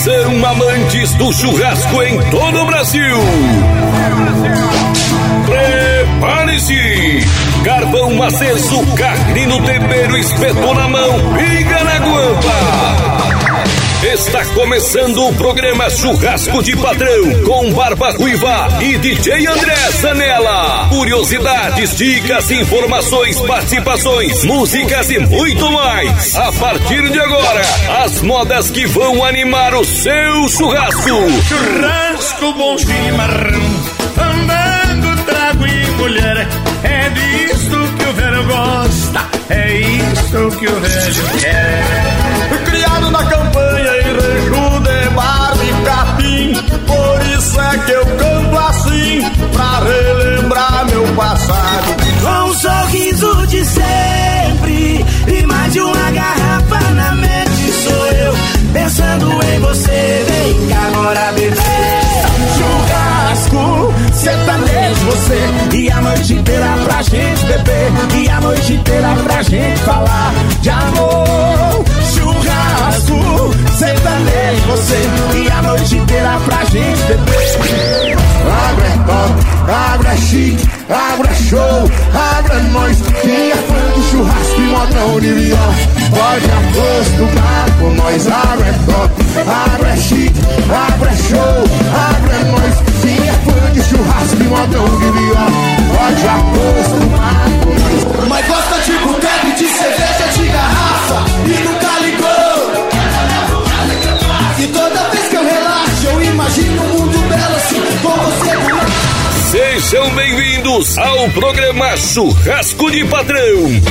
Atenção, amantes do churrasco em todo o Brasil. Prepare-se! Carvão aceso, carne no tempero, espeto na mão, pinga na guampa. Está começando o programa Churrasco de Patrão com Barba Ruiva e DJ André Zanella. Curiosidades, dicas, informações, participações, músicas e muito mais. A partir de agora, as modas que vão animar o seu churrasco. Churrasco, bom chimarrão, andando, trago e mulher. É disto que o velho gosta, é isto que o velho quer. Criado na campanha em rancho de barba e capim, por isso é que eu canto assim, pra relembrar meu passado. Com um sorriso de sempre e mais de uma garrafa na mente, sou eu pensando em você. Vem cá, bora beber. Churrasco, sertanejo, você e a noite inteira pra gente beber, e a noite inteira pra gente falar de amor. Churrasco, sertanejo, você e a noite inteira pra gente beber. Agro é top, agro é chique, agro é show, agro é nóis. Quem é fã do churrasco e modão de viol, pode acostumar com nós. Agro é top, agro é chique, agro é show, agro é nóis. Quem é fã de churrasco e modão de viol, pode acostumar com nós. Mas gosta de boteco, de cerveja, de garrafa e nunca ligou. E toda vez que eu relaxo, eu imagino um mundo belo assim, com você do lado. Sejam bem-vindos ao programa Churrasco de Patrão.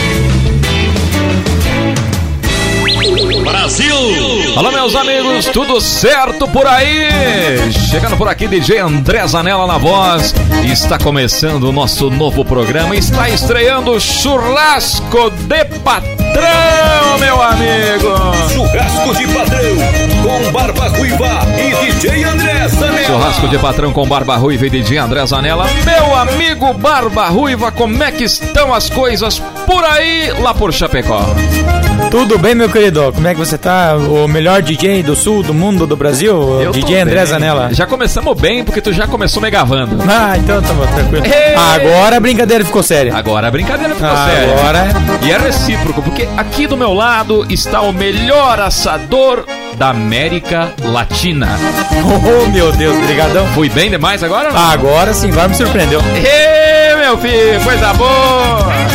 Brasil! Alô, meus amigos, tudo certo por aí? Chegando por aqui, DJ André Zanella na voz. Está começando o nosso novo programa. Está estreando o Churrasco de Patrão, meu amigo. Churrasco de Patrão com Barba Ruiva e DJ André Zanella. Churrasco de Patrão com Barba Ruiva e DJ André Zanella. Meu amigo Barba Ruiva, como é que estão as coisas por aí, lá por Chapecó? Tudo bem, meu querido? Como é que você tá? O melhor DJ do sul, do mundo, do Brasil? Eu DJ André bem. Zanella. Já começamos bem, porque tu já começou me gravando. Ah, então tá bom, tranquilo. Ei! Agora a brincadeira ficou séria. Agora a brincadeira ficou séria. Agora... E é recíproco, porque aqui do meu lado está o melhor assador da América Latina. Oh, meu Deus, brigadão. Fui bem demais agora? Ou não? Agora sim, vai me surpreendeu. Ê, meu filho, coisa boa!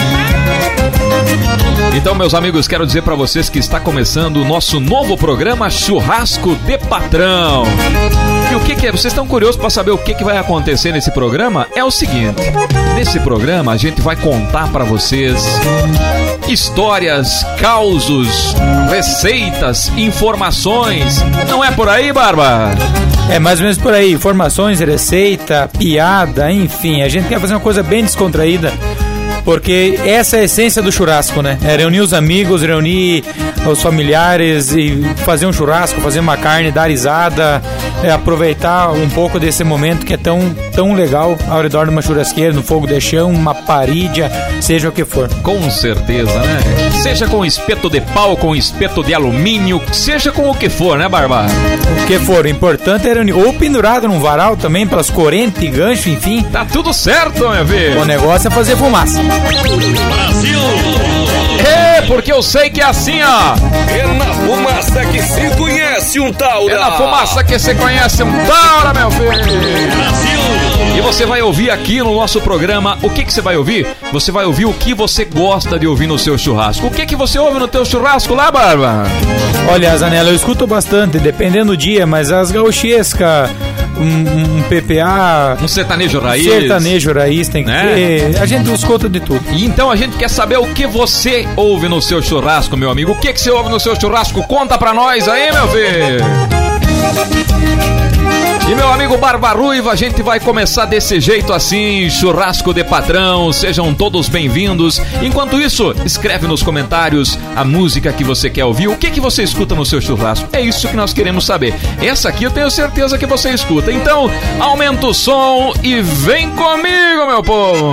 Então, meus amigos, quero dizer pra vocês que está começando o nosso novo programa Churrasco de Patrão. E o que é? Vocês estão curiosos para saber o que vai acontecer nesse programa? É o seguinte, nesse programa a gente vai contar pra vocês histórias, causos, receitas, informações. Não é por aí, Barba? É mais ou menos por aí, informações, receita, piada, enfim. A gente quer fazer uma coisa bem descontraída, porque essa é a essência do churrasco, né? É reunir os amigos, reunir os familiares e fazer um churrasco, fazer uma carne, dar risada, aproveitar um pouco desse momento que é tão legal ao redor de uma churrasqueira, no fogo de chão, uma parídia, seja o que for. Com certeza, né? Seja com espeto de pau, com espeto de alumínio, seja com o que for, né, Barba? O que for, o importante é reunir. Ou pendurado num varal também, pelas correntes, gancho, enfim. Tá tudo certo, meu filho. O negócio é fazer fumaça. Brasil! É, porque eu sei que é assim, ó. É na fumaça que se conhece um taura. É na fumaça que você conhece um taura, meu filho. Brasil! E você vai ouvir aqui no nosso programa, o que você vai ouvir? Você vai ouvir o que você gosta de ouvir no seu churrasco. O que você ouve no teu churrasco lá, Barba? Olha, Zanella, eu escuto bastante, dependendo do dia, mas as gauchescas, um PPA... Um sertanejo raiz. Sertanejo raiz, tem que ter. A gente escuta de tudo. E então a gente quer saber o que você ouve no seu churrasco, meu amigo. O que você ouve no seu churrasco? Conta pra nós aí, meu filho. E meu amigo Barba Ruiva, a gente vai começar desse jeito assim, Churrasco de Patrão, sejam todos bem-vindos. Enquanto isso, escreve nos comentários a música que você quer ouvir, o que você escuta no seu churrasco. É isso que nós queremos saber. Essa aqui eu tenho certeza que você escuta. Então, aumenta o som e vem comigo, meu povo!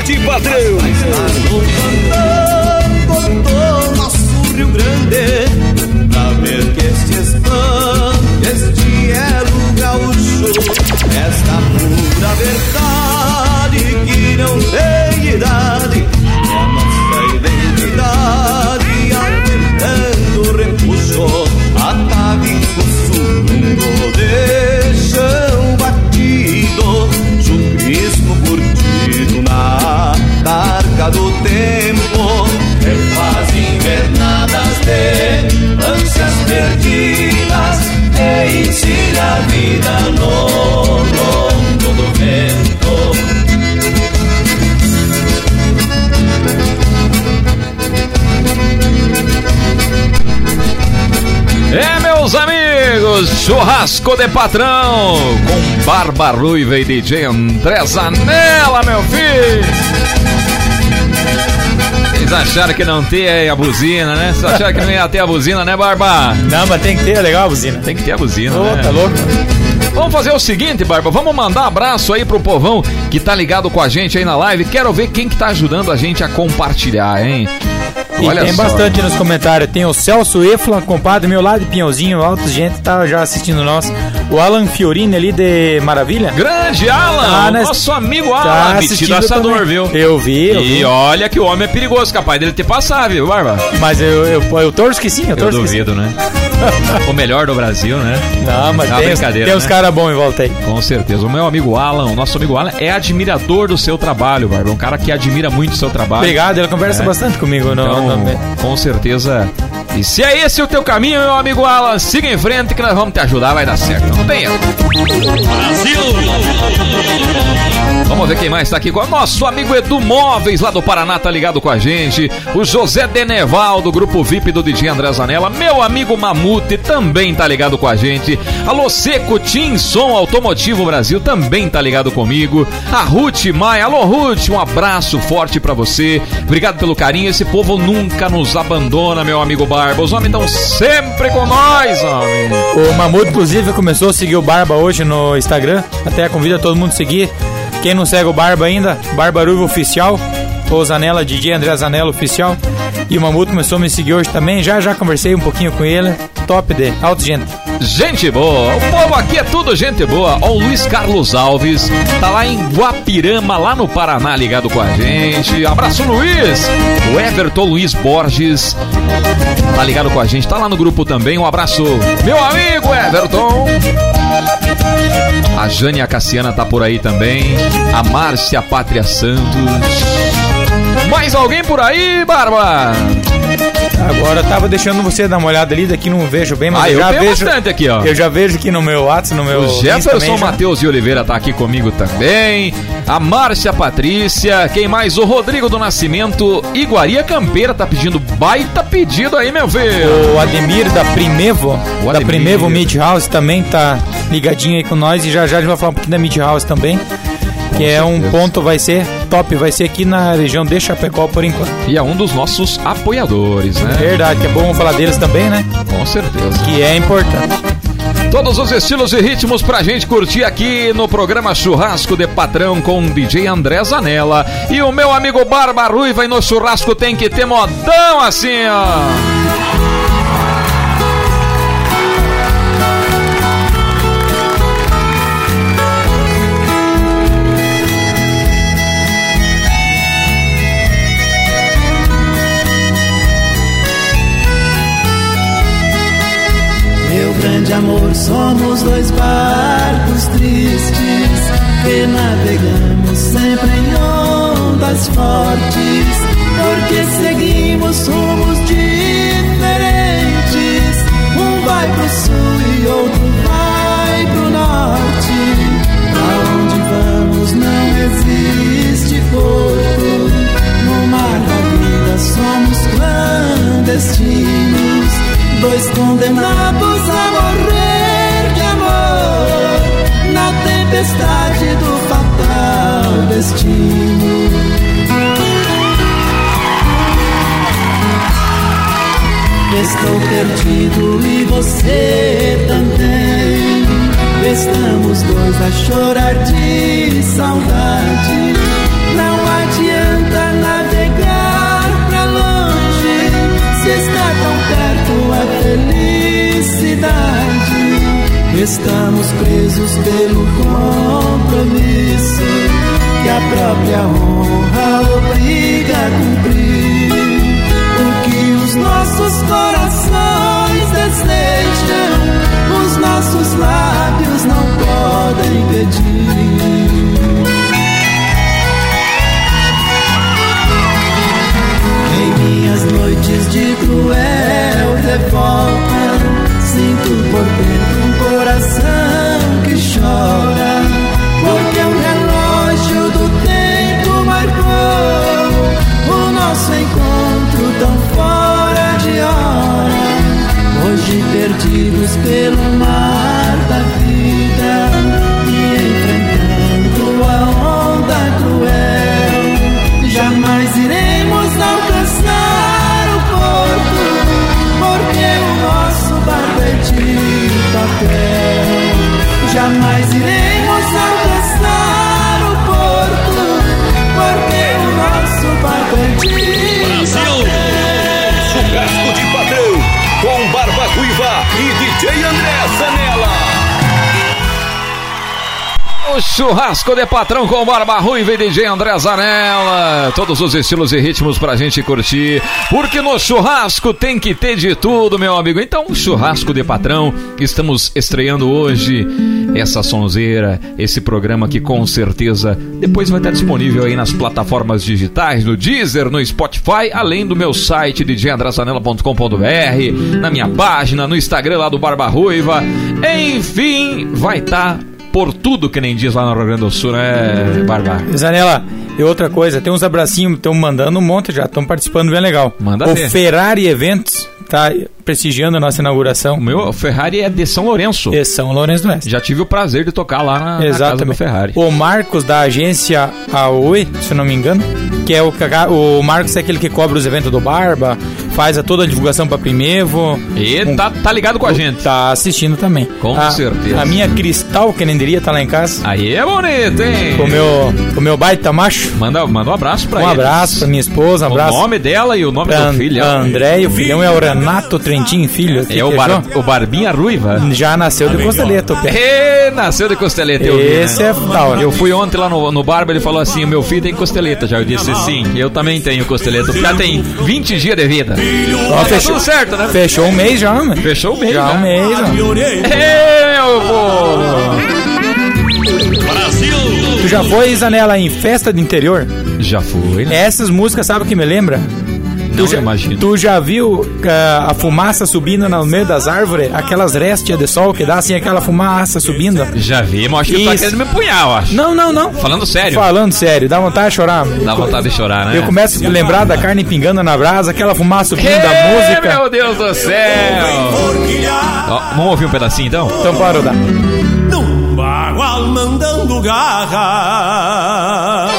de Patrão. Cortou nosso Rio Grande pra ver que este espante, este é o gaúcho. Esta pura verdade que não tem idade é a nossa identidade, aumentando o repuxo, atavico surdo de chão batido, chuvisco curtido na targa do tempo, refaz invernadas de ânsias perdidas e ensina a vida no longo do vento. É, meus amigos, churrasco de patrão com Barba Ruiva e DJ André Zanella, meu filho. Vocês acharam que não tem a buzina, né? Vocês acharam que não ia ter a buzina, né, Barba? Não, mas tem que ter, é legal a buzina. Tem que ter a buzina, Ô, né? tá louco? Vamos fazer o seguinte, Barba, vamos mandar abraço aí pro povão que tá ligado com a gente aí na live. Quero ver quem que tá ajudando a gente a compartilhar, hein? E Olha tem só. bastante nos comentários. Tem o Celso Efla, compadre meu lá de Pinhãozinho, alto gente tá já assistindo nós. O Alan Fiorini ali de Maravilha. Grande Alan, nosso amigo Alan, tá metido assistindo assador, também. viu? Eu vi. E olha que o homem é perigoso, capaz dele ter passado, viu, Barba? Mas eu torço que sim, eu torço que sim. duvido, né? O melhor do Brasil, né? Não, mas É uma brincadeira, tem uns né? caras bons em volta aí. Com certeza. O meu amigo Alan, o nosso amigo Alan, é admirador do seu trabalho, Barba. Um cara que admira muito o seu trabalho. Obrigado, ele conversa bastante comigo. Então, com certeza. E se é esse o teu caminho, meu amigo Alan, siga em frente que nós vamos te ajudar, vai dar certo. Não tem erro. Brasil! Vamos ver quem mais tá aqui com o nosso amigo Edu Móveis, lá do Paraná, tá ligado com a gente. O José Deneval, do grupo VIP do DJ André Zanella. Meu amigo Mamute também tá ligado com a gente. Alô Seco, Tim Som Automotivo Brasil também tá ligado comigo. A Ruth Maia, alô Ruth, um abraço forte pra você. Obrigado pelo carinho, esse povo nunca nos abandona, meu amigo Barba. Os homens estão sempre com nós, homem. O Mamuto, inclusive, começou a seguir o Barba hoje no Instagram. Até convida todo mundo a seguir. Quem não segue o Barba ainda, Barba Ruiva Oficial, ou Zanella, DJ André Zanella Oficial. E o Mamuto começou a me seguir hoje também. Já conversei um pouquinho com ele. Top de alto gente. Gente boa, o povo aqui é tudo gente boa. Ó, o Luiz Carlos Alves tá lá em Guapirama, lá no Paraná, ligado com a gente. Abraço, Luiz. O Everton Luiz Borges tá ligado com a gente, tá lá no grupo também. Um abraço, meu amigo Everton. A Jane e a Cassiana tá por aí também. A Márcia Pátria Santos. Mais alguém por aí, Barba? Agora eu tava deixando você dar uma olhada ali, daqui não vejo bem, mas eu já tenho vejo bastante aqui, ó. Eu já vejo aqui no meu WhatsApp, no meu O Insta Jefferson também, já. Matheus de Oliveira tá aqui comigo também. A Márcia Patrícia. Quem mais? O Rodrigo do Nascimento. Iguaria Campeira tá pedindo baita pedido aí, meu filho. O Ademir da Primevo, O da Ademir. Primevo Mid House também tá ligadinho aí com nós. E já a gente vai falar um pouquinho da Mid House também. Que é um ponto, vai ser top, vai ser aqui na região de Chapecó por enquanto. E é um dos nossos apoiadores, né? Verdade, que é bom falar deles também, né? Com certeza. Que é importante. Todos os estilos e ritmos pra gente curtir aqui no programa Churrasco de Patrão com o DJ André Zanella. E o meu amigo Barba Ruiva, e no churrasco tem que ter modão assim, ó. Meu grande amor, somos dois barcos tristes que navegamos sempre em ondas fortes, porque seguimos rumos diferentes. Um vai pro sul e outro vai pro norte. Aonde vamos não existe porto. No mar da vida somos clandestinos, dois condenados a morrer de amor na tempestade do fatal destino. Estou perdido e você também. Estamos dois a chorar de saudade. Não adianta compromisso que a própria honra obriga a cumprir. O que os nossos corações desejam, os nossos lábios não podem pedir. Em minhas noites de cruel revolta, sinto por dentro um coração que chora, porque o relógio do tempo marcou o nosso encontro tão fora de hora. Hoje perdidos pelo mar da vida e enfrentando a onda cruel, jamais iremos alcançar o porto, porque o nosso barco é de papel. Jamais iremos alcançar o porto, porque o nosso barco é de Brasil! Churrasco de Patrão, com Barba Ruiva e DJ André Zanella. O Churrasco de Patrão com Barba Ruiva e DJ André Zanella. Todos os estilos e ritmos pra gente curtir, porque no churrasco tem que ter de tudo, meu amigo. Então, Churrasco de Patrão, estamos estreando hoje essa sonzeira, esse programa que com certeza depois vai estar disponível aí nas plataformas digitais, no Deezer, no Spotify, além do meu site djandrezanella.com.br, na minha página, no Instagram lá do Barba Ruiva. Enfim, vai estar por tudo, que nem diz lá no Rio Grande do Sul, né, Barba? Zanella, e outra coisa, tem uns abracinhos, estão mandando um monte já, estão participando bem legal. Manda o ver. Ferrari Eventos tá prestigiando a nossa inauguração. O meu Ferrari é de São Lourenço. De São Lourenço do Oeste. Já tive o prazer de tocar lá na casa do Ferrari. O Marcos da agência Aoi, se eu não me engano, que é o Marcos é aquele que cobra os eventos do Barba, faz toda a divulgação pra Primevo. E tá ligado com a gente. Tá assistindo também. Com certeza. A minha Cristal, que nem diria, tá lá em casa. Aí é bonito, hein? O meu baita macho. Manda um abraço pra ele. Um eles. abraço pra minha esposa, um abraço. O nome dela e o nome do filho. André, e o filhão é o Renato Trentin, filho. É o Barbinha Ruiva. Já nasceu de costeleta. Nasceu de costeleta. Esse é da hora. Eu fui ontem lá no Barba, ele falou assim, o meu filho tem costeleta. Já eu disse sim, eu também tenho costeleta. Já tem 20 dias de vida. Ó, tá tudo certo, né? Fechou um mês já, mano. Fechou um mês já. Um mês, mano. Meu povo! Brasil! Tu já foi, Zanella, em festa de interior? Já fui, né? Essas músicas, sabe o que me lembra? Imagino. Tu já viu a fumaça subindo no meio das árvores? Aquelas restes de sol que dá assim, aquela fumaça subindo? Já vi, mas acho que tu tá querendo me empunhar, eu acho. Não. Falando sério? Falando sério, dá vontade de chorar. Dá vontade de chorar, né? Eu começo a lembrar da carne pingando na brasa, aquela fumaça subindo da música. Meu Deus do céu! Ó, vamos ouvir um pedacinho então? Então parou, dá. Num bagual mandando garra,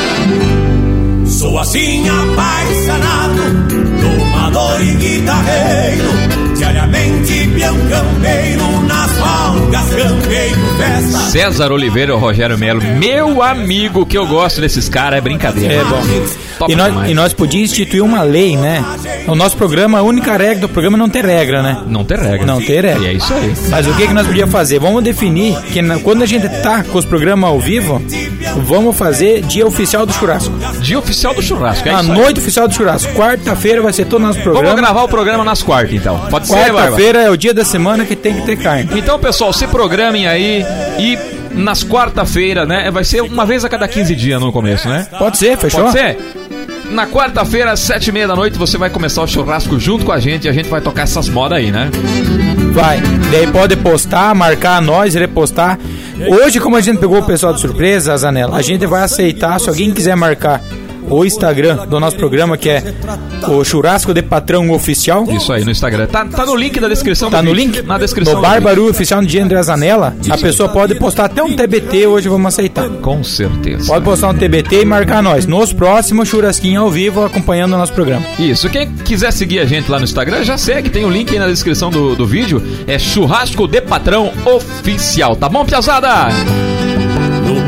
sou assim apaixonado, domador e guitarreiro, diariamente peão campeiro, nas folgas campeiro festa. César Oliveira e o Rogério Melo, meu amigo, que eu gosto desses caras, é brincadeira. É bom. E nós podíamos instituir uma lei, né? O nosso programa, a única regra do programa é não ter regra, né? Não ter regra. Não ter regra. E é isso aí. Mas o que nós podíamos fazer? Vamos definir que quando a gente tá com os programas ao vivo, vamos fazer dia oficial do churrasco. Dia oficial do churrasco, é a isso aí. noite oficial do churrasco. Quarta-feira vai ser todo o nosso programa. Vamos gravar o programa nas quartas, então. Pode ser, Barba? Quarta-feira é o dia da semana que tem que ter carne. Então, pessoal, se programem aí e nas quarta-feira, né? Vai ser uma vez a cada 15 dias no começo, né? Pode ser, fechou? Pode ser? Na quarta-feira, às 7h30 da noite, você vai começar o churrasco junto com a gente e a gente vai tocar essas modas aí, né? Vai. Daí pode postar, marcar nós, repostar. Hoje, como a gente pegou o pessoal de surpresa, Zanella, a gente vai aceitar, se alguém quiser marcar o Instagram do nosso programa, que é o Churrasco de Patrão Oficial. Isso aí, no Instagram. Tá no link da descrição. Tá no link? Na descrição. No Barbaru Oficial no dia André Zanella. A pessoa pode postar até um TBT, hoje vamos aceitar. Com certeza. Pode postar um TBT e marcar nós. Nos próximos churrasquinhos ao vivo, acompanhando o nosso programa. Isso, quem quiser seguir a gente lá no Instagram, já segue, tem o link aí na descrição do vídeo. É Churrasco de Patrão Oficial, tá bom, piazada? No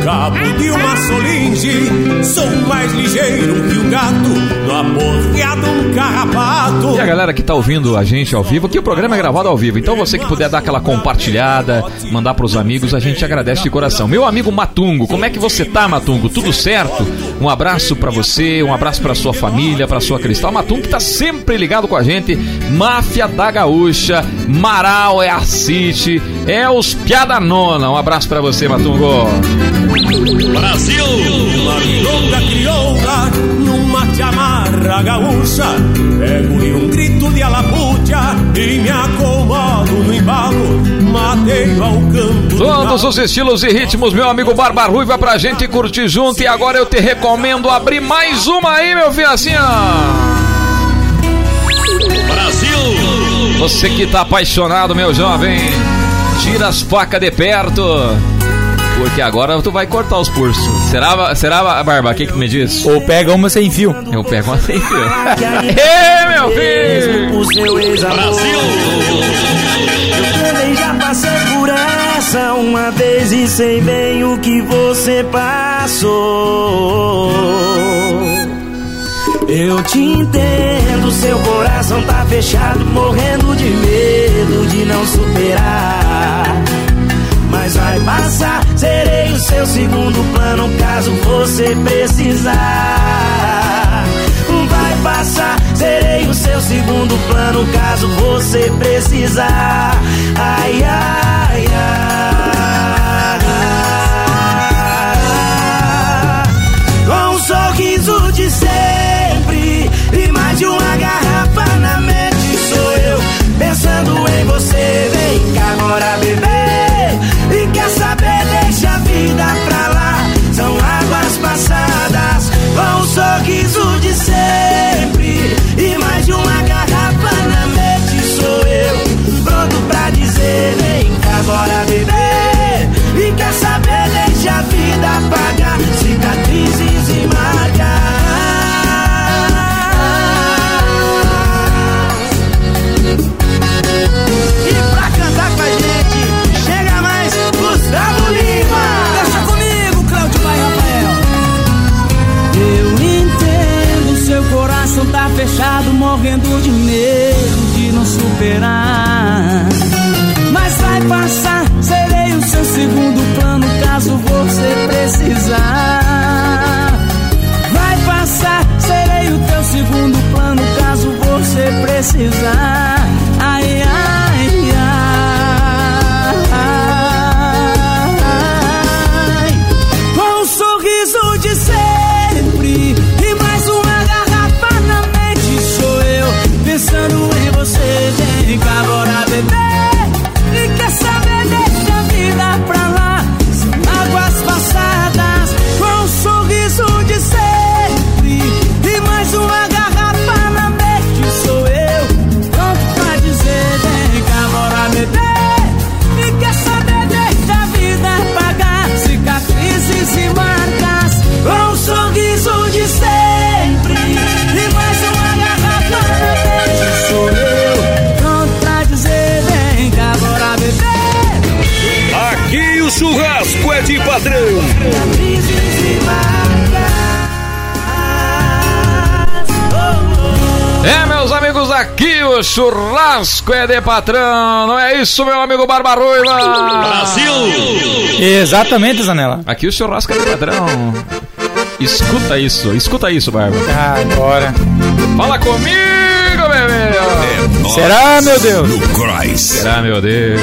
cabo de uma solinge, sou mais ligeiro que um gato no aporreado um carrapato. E a galera que tá ouvindo a gente ao vivo, que o programa é gravado ao vivo, então você que puder dar aquela compartilhada, mandar pros amigos, a gente agradece de coração. Meu amigo Matungo, como é que você tá, Matungo? Tudo certo? Um abraço pra você, um abraço pra sua família, pra sua Cristal. Matungo que tá sempre ligado com a gente. Máfia da Gaúcha, Marau é a City, é os Piada Nona. Um abraço pra você, Matungo. Brasil! Uma milonga crioula numa chamarra gaúcha, pego-lhe um grito de alapucha e me acomodo no embalo, mateio ao canto. Todos os estilos e ritmos, meu amigo Barba Ruiva, pra gente curtir junto. E agora eu te recomendo abrir mais uma aí, meu filho, assim, ó. Brasil! Você que tá apaixonado, meu jovem, tira as facas de perto, porque agora tu vai cortar os pulsos. Será, Barba? O que tu me diz? Ou pega uma sem fio. Eu pego uma sem fio. Ê, meu filho! O seu ex-amor. Eu também já passei por essa uma vez e sei bem o que você passou. Eu te entendo, seu coração tá fechado, morrendo de medo de não superar. Mas vai passar, serei o seu segundo plano caso você precisar. Vai passar, serei o seu segundo plano caso você precisar. Ai, ai, ai. Com um sorriso de sempre e mais de uma garrafa na mente, sou eu pensando em você. Vem cá agora, bebê, e quer saber, deixa a vida pra lá, são águas passadas. Com um sorriso de sempre e mais de uma garrafa na mente, sou eu pronto pra dizer: vem cá agora, bebê, e quer saber, deixa a vida apagar cicatrizes e marcas. E pra cantar com a gente, chega mais Gustavo Lima. Deixa comigo, Cláudio Pai Rafael. Eu entendo, seu coração tá fechado, morrendo de medo de não superar. Mas vai passar, serei o seu segundo plano caso você precisar. Vai passar, serei o teu segundo plano caso você precisar. Ai, ai, ai. Com um sorriso de sempre e mais uma garrafa na mente, sou eu pensando em você. Vem cá agora, bebê, e quer saber, deixa a vida pra lá, são águas passadas. Com um sorriso de sempre e mais uma garrafa na mente, sou eu pronto pra dizer: vem cá agora, bebê, e quer saber, deixa a vida apagar cicatrizes e marcas. Com um sorriso de sempre e mais uma garrafa na mente, sou eu pronto pra dizer: vem cá agora, bebê. Aqui o churrasco é de patrão. Cicatrizes e marcas. É, meus amigos, aqui o churrasco é de patrão. Não é isso, meu amigo Barba Ruiva? Brasil! Exatamente, Zanella. Aqui o churrasco é de patrão. Escuta isso, Barba. Agora. Fala comigo, bebê. Será, meu Deus? Será, meu Deus?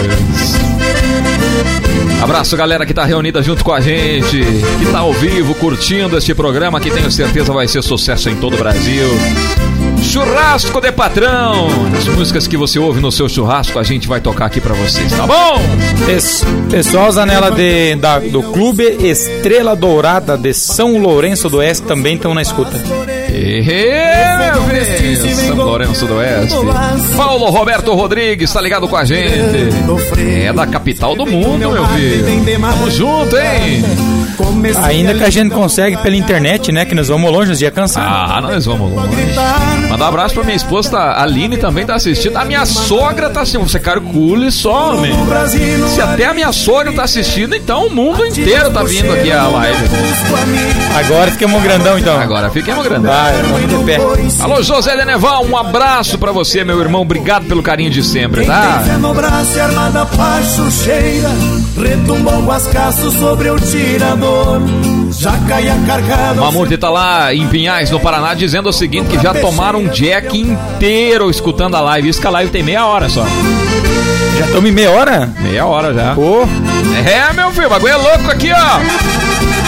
Abraço, galera que tá reunida junto com a gente, que tá ao vivo curtindo este programa, que tenho certeza vai ser sucesso em todo o Brasil. Churrasco de patrão. As músicas que você ouve no seu churrasco, a gente vai tocar aqui pra vocês, tá bom? Pessoal, Zanella do Clube Estrela Dourada de São Lourenço do Oeste também estão na escuta. Meu Deus, São Lourenço do Oeste. Paulo Roberto Rodrigues tá ligado com a gente. É da capital do mundo, meu filho. Tamo junto, hein? Ainda que a gente consegue pela internet, né? Que nós vamos longe, nós ia cansar. Ah, nós vamos longe. Manda um abraço pra minha esposa, a Aline também tá assistindo. A minha sogra tá assistindo. Você calcule só, homem. Se até a minha sogra tá assistindo, então o mundo inteiro tá vindo aqui a live. Agora fiquemos grandão, então. Agora fiquemos grandão. Vamos de pé. Alô, José Deneval, um abraço pra você, meu irmão. Obrigado pelo carinho de sempre, tá? No braço e armada pachucheira, retumbou as caças sobre o tirador. Já caia cargado. O Mamute tá lá em Pinhais, no Paraná, dizendo o seguinte: que já tomaram um jack inteiro escutando a live. Isso que a live tem meia hora só. Já estamos em meia hora? Meia hora já. Pô. É, meu filho, o bagulho é louco aqui, ó.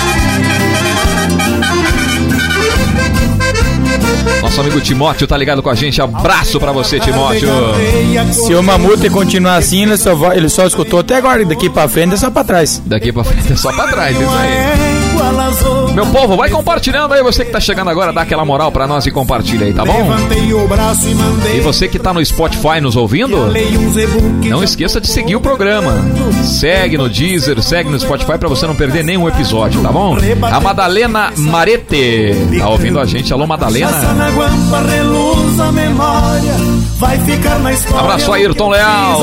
Nosso amigo Timóteo tá ligado com a gente. Abraço pra você, Timóteo. Se o Mamute continuar assim, ele só escutou até agora. Daqui pra frente é só pra trás. Daqui pra frente é só pra trás, isso aí. Meu povo, vai compartilhando aí. Você que tá chegando agora, dá aquela moral pra nós e compartilha aí, tá bom? E você que tá no Spotify nos ouvindo, não esqueça de seguir o programa. Segue no Deezer, segue no Spotify pra você não perder nenhum episódio, tá bom? A Madalena Marete tá ouvindo a gente. Alô, Madalena. Abraço a Ayrton Leal.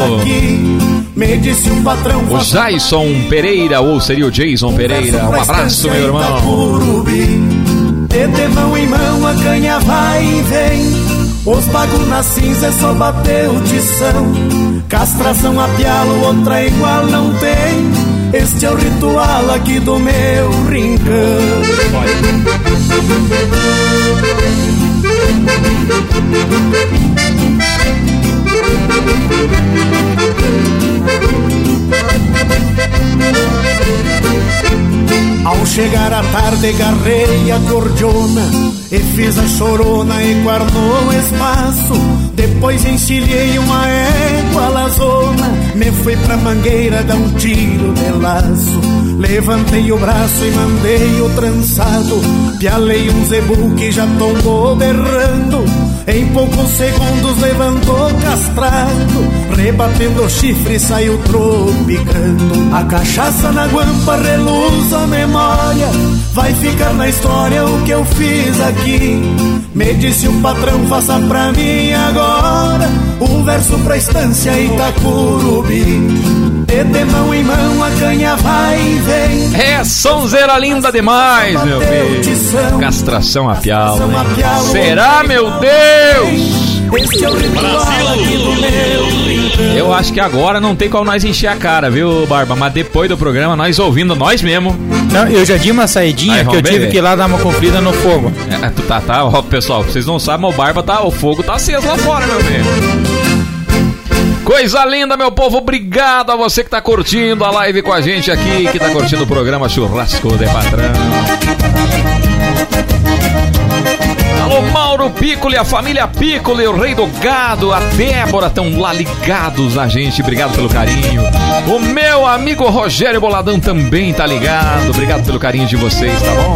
O Jason Pereira, ou seria o Jason Pereira. Um abraço, meu irmão. De mão em mão a canha vai e vem. Os bagos na cinza é só bater o tição. Castração a pialo, outra igual não tem. Este é o ritual aqui do meu rincão. Ao chegar a tarde, agarrei a cordiona e fiz a chorona e guardou o espaço. Depois encilhei uma égua lazona, me fui pra mangueira dar um tiro de laço. Levantei o braço e mandei o trançado, pialei um zebu que já tombou berrando. Em poucos segundos levantou castrado, rebatendo o chifre saiu tropicando. A cachaça na guampa reluz a memória, vai ficar na história o que eu fiz aqui. Me disse um patrão, faça pra mim agora um verso pra estância Itacurubi. De mão em mão a canha vai e vem. É sonzeira linda demais, meu filho. Castração a pialo, hein? Será, meu Deus? Eu acho que agora não tem como nós encher a cara, viu, Barba? Mas depois do programa, nós ouvindo nós mesmo. Não, eu já dei uma saidinha aí, que eu tive que ir lá dar uma conferida no fogo. Tá, ó, pessoal, vocês não sabem, mas o Barba tá, o fogo tá aceso lá fora, meu filho. Coisa linda, meu povo, obrigado a você que tá curtindo a live com a gente aqui, que tá curtindo o programa Churrasco de Patrão. Alô, Mauro Piccoli, a família Piccoli, o Rei do Gado, a Débora estão lá ligados na gente, obrigado pelo carinho. O meu amigo Rogério Boladão também tá ligado, obrigado pelo carinho de vocês, tá bom?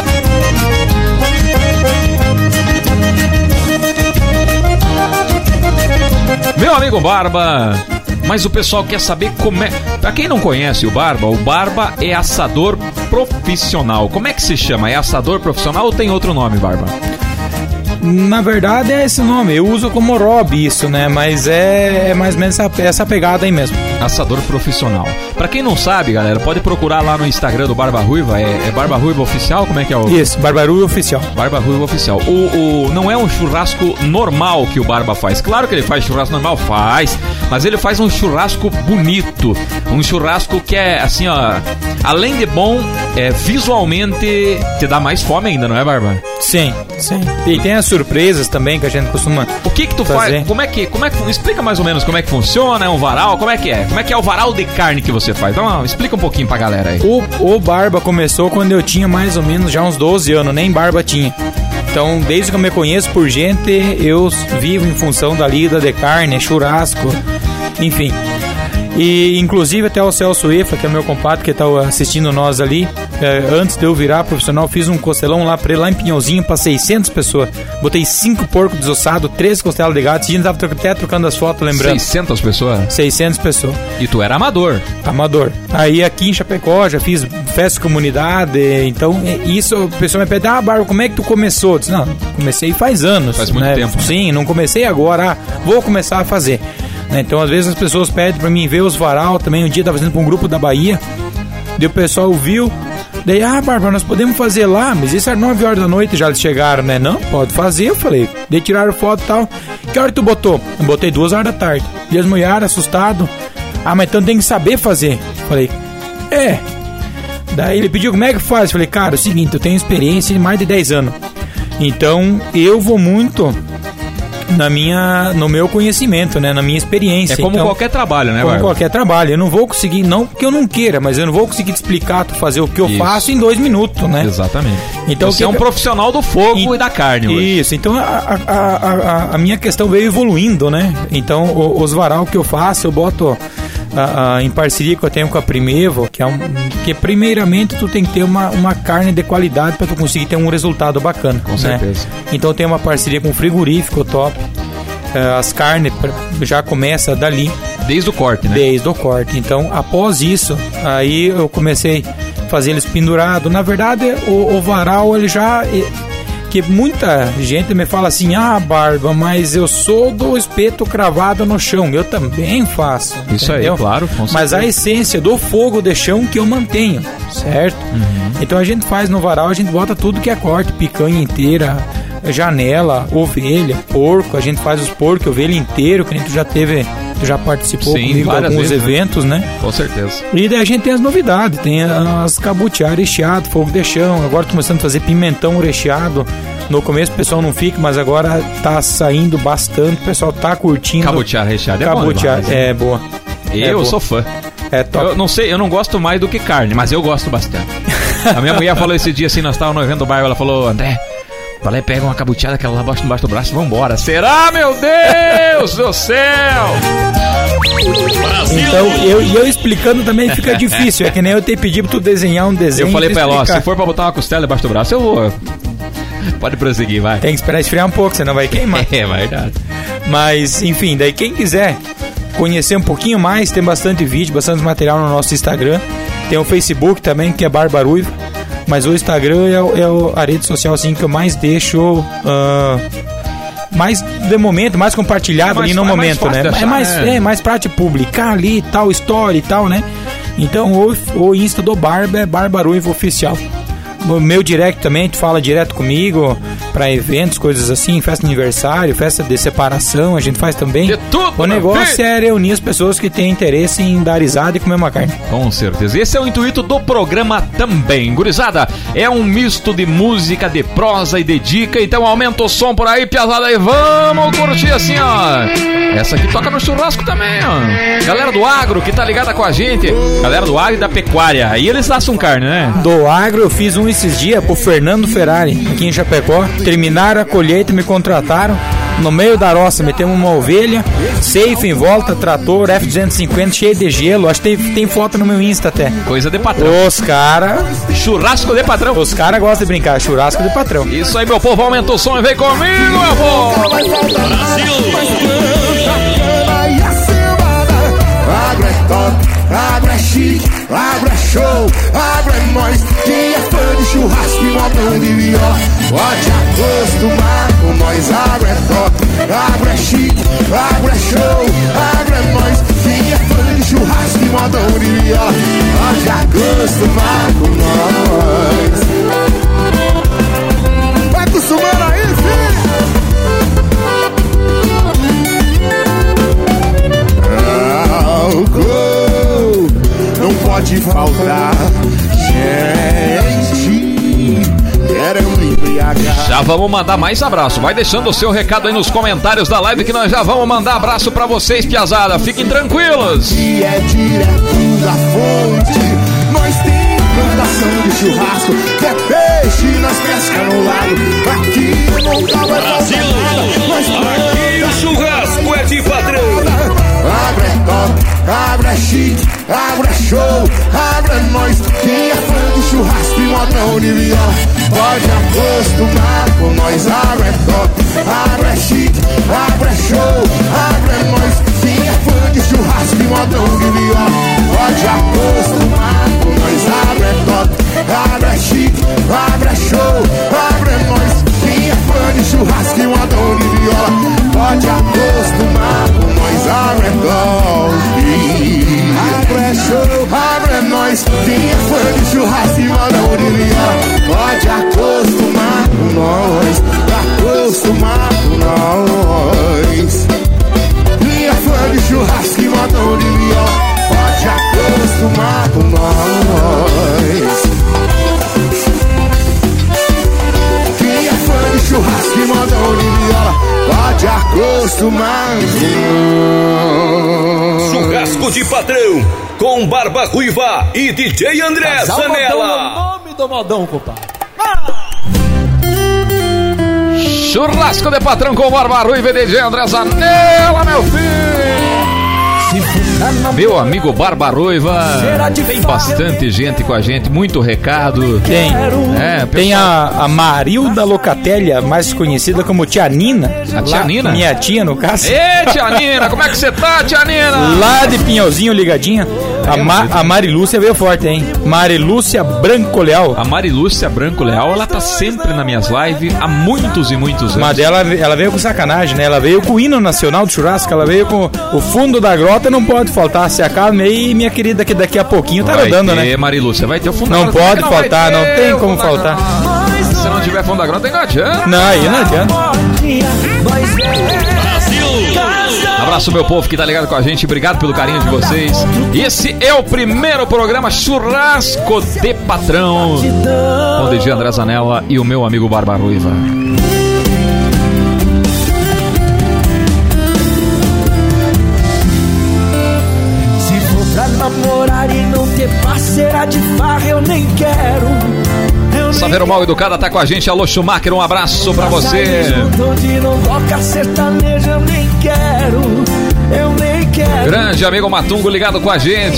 Meu amigo Barba, mas o pessoal quer saber como é. Pra quem não conhece o Barba é assador profissional. Como é que se chama? É assador profissional ou tem outro nome, Barba? Na verdade é esse nome, eu uso como hobby isso, né? Mas é mais ou menos essa pegada aí mesmo. Assador profissional. Pra quem não sabe, galera, pode procurar lá no Instagram do Barba Ruiva. É Barba Ruiva Oficial? Como é que é o... Isso, Barba Ruiva Oficial. Barba Ruiva Oficial. Não é um churrasco normal que o Barba faz. Claro que ele faz churrasco normal, faz. Mas ele faz um churrasco bonito. Um churrasco que é assim, ó... Além de bom, visualmente te dá mais fome ainda, não é, Barba? Sim. E tem as surpresas também que a gente costuma. O que tu fazer. faz? Como é que explica mais ou menos como é que funciona? É um varal? Como é que é? Como é que é o varal de carne que você faz? Então, explica um pouquinho pra galera aí. O Barba começou quando eu tinha mais ou menos já uns 12 anos, nem barba tinha. Então, desde que eu me conheço por gente, eu vivo em função da lida de carne, churrasco, enfim. E inclusive até o Celso Efra, que é meu compadre que tá assistindo nós ali, antes de eu virar profissional, fiz um costelão lá pra ele, lá em Pinhãozinho, pra 600 pessoas. Botei 5 porcos desossados, 3 costelas de gato. A gente tava até trocando as fotos, lembrando. 600 pessoas? 600 pessoas. E tu era amador? Amador. Aí aqui em Chapecó já fiz festa de comunidade, então isso o pessoal me pede, Barba, como é que tu começou? Eu disse, não, comecei faz anos. Faz muito tempo. Sim, não comecei agora, vou começar a fazer. Então às vezes as pessoas pedem pra mim ver os varal também. Um dia eu tava fazendo pra um grupo da Bahia, daí o pessoal viu, daí, Bárbara, nós podemos fazer lá, mas isso era 9 horas da noite, já eles chegaram, né? Não, pode fazer, eu falei. Daí tiraram foto e tal. Que hora tu botou? Eu botei 2 horas da tarde. E as mulheres assustadas, mas então tem que saber fazer. Eu falei, Daí ele pediu como é que faz. Eu falei, cara, é o seguinte, eu tenho experiência de mais de 10 anos. Então eu vou muito no meu conhecimento, né? Na minha experiência. É como qualquer trabalho, né, Como qualquer trabalho. Eu não vou conseguir, não porque eu não queira, mas eu não vou conseguir te explicar, tu fazer o que eu faço em 2 minutos, né? Exatamente. Então, você é um profissional do fogo e da carne hoje. Isso, então a minha questão veio evoluindo, né? Então os varal que eu faço, eu boto em parceria que eu tenho com a Primevo, que primeiramente tu tem que ter uma carne de qualidade para tu conseguir ter um resultado bacana. Com certeza. Então eu tenho uma parceria com o frigorífico top. As carnes já começam dali. Desde o corte, né? Desde o corte. Então, após isso, aí eu comecei a fazer eles pendurados. Na verdade, o varal, ele já... Que muita gente me fala assim, Barba, mas eu sou do espeto cravado no chão. Eu também faço. Isso entendeu? Aí, claro. Com mas a essência do fogo de chão que eu mantenho, certo? Uhum. Então a gente faz no varal, a gente bota tudo que é corte, picanha inteira, janela, ovelha, porco. A gente faz os porcos, ovelha inteiro, que tu já participou comigo de alguns eventos, né? Com certeza. E daí a gente tem as novidades, tem as cabutiá recheado, fogo de chão. Agora tô começando a fazer pimentão recheado. No começo o pessoal não fica, mas agora tá saindo bastante, o pessoal tá curtindo. Cabutiá recheado é bom demais, é boa. Eu sou fã. É top. Eu não sei, eu não gosto mais do que carne, mas eu gosto bastante. A minha mulher falou esse dia assim, nós estávamos no evento do bairro, ela falou, André, vai lá e pega uma cabutiada que ela lá embaixo do braço e vambora. Será, meu Deus do céu? Então, eu explicando também fica difícil. É que nem eu ter pedido pra tu desenhar um desenho. Eu falei pra ela, se for pra botar uma costela embaixo do braço, eu vou. Pode prosseguir, vai. Tem que esperar esfriar um pouco, senão vai queimar. É verdade. Mas, enfim, daí quem quiser conhecer um pouquinho mais, tem bastante vídeo, bastante material no nosso Instagram. Tem o Facebook também, que é Barba Ruiva. Mas o Instagram é a rede social assim, que eu mais deixo... mais de momento, mais compartilhado ali no momento, né? É mais pra te publicar ali, tal, story e tal, né? Então o Insta do Barba é Barba Ruiva Oficial. O meu direct também, tu fala direto comigo pra eventos, coisas assim, festa de aniversário, festa de separação, a gente faz também. De tudo, o negócio é reunir as pessoas que têm interesse em dar risada e comer uma carne. Com certeza. Esse é o intuito do programa também. Gurizada, é um misto de música, de prosa e de dica, então aumenta o som por aí, piazada, e vamos curtir assim, ó. Essa aqui toca no churrasco também, ó. Galera do agro que tá ligada com a gente, galera do agro e da pecuária, aí eles assam carne, né? Do agro eu fiz esses dias pro Fernando Ferrari, aqui em Chapecó. Terminaram a colheita, me contrataram. No meio da roça, metemos uma ovelha, safe em volta, trator, F250, cheio de gelo. Acho que tem foto no meu Insta até. Coisa de patrão. Os caras... Churrasco de patrão. Os caras gostam de brincar, churrasco de patrão. Isso aí, meu povo, aumenta o som e vem comigo, meu povo. Brasil! Agro é top, agro é chique, agro é show, agro é nós. Quem é fã de churrasco e modão de viola, pode acostumar com nós. Agro é top, agro é chique, agro é show, agro é nós. Quem é fã de churrasco e modão de viola, pode acostumar com nós. Vai acostumando aí, filho. Não pode faltar, gente, quero me embriagar. Já vamos mandar mais abraço. Vai deixando o seu recado aí nos comentários da live que nós já vamos mandar abraço pra vocês, piazada. Fiquem tranquilos. E é direto da fonte. Nós tem plantação de churrasco, que é peixe, nós pesca no lago. Aqui nunca vai faltar nada. Nós aqui o churrasco é de padrão. Agro é top, agro é chique, agro é show, agro é nós. Quem é fã de churrasco modão de viola. Pode acostumar com nós, água é top, água é chique, água é show, água é nós. Quem é fã de churrasco e modão de viola, pode acostumar com nós, água é top, água é chique, água é show, água é nós. Quem é fã de churrasco e modão de viola, pode acostumar com nós, água é top, água é show, água é nós. Quem é fã de churrasco e modão de viola, pode acostumar com nós, acostumar com nós. Quem é fã de churrasco e modão de viola, pode acostumar com nós. Quem é fã de churrasco e modão de viola, pode acostumar com nós. Churrasco de Patrão, com Barba Ruiva e DJ André Zanella. O nome do modão, compadre. Churrasco de Patrão com Barba Ruiva e DJ André Zanella, meu filho. Meu amigo Barba Ruiva, tem bastante gente com a gente, muito recado. Tem. Tem a Marilda Locatelli, mais conhecida como Tia Nina. A Tia Nina? Minha tia, no caso. Ê, Tia Nina, como é que você tá, Tia Nina? Lá de Pinhalzinho, ligadinha. A Marilúcia veio forte, hein? Marilúcia Branco Leal. A Marilúcia Branco Leal, ela tá sempre nas minhas lives há muitos e muitos anos. Mas ela veio com sacanagem, né? Ela veio com o hino nacional do churrasco, ela veio com o fundo da grota, não pode faltar. Se acaba aí, minha querida, que daqui a pouquinho tá rodando, né? Marilúcia, vai ter o fundo da grota. Não pode faltar, não tem como faltar. Se não tiver fundo da grota, aí não adianta. Não, aí não adianta. Abraço, meu povo que tá ligado com a gente, obrigado pelo carinho de vocês. Esse é o primeiro programa Churrasco de Patrão, com o DJ André Zanella e o meu amigo Barba Ruiva. Se for pra namorar e não ter parceira de farra, eu nem quero. Saveiro Mal Educada tá com a gente. Alô, Schumacher, um abraço pra você. Onde não toca sertanejo, eu nem quero. Eu nem quero. Grande amigo Matungo ligado com a gente.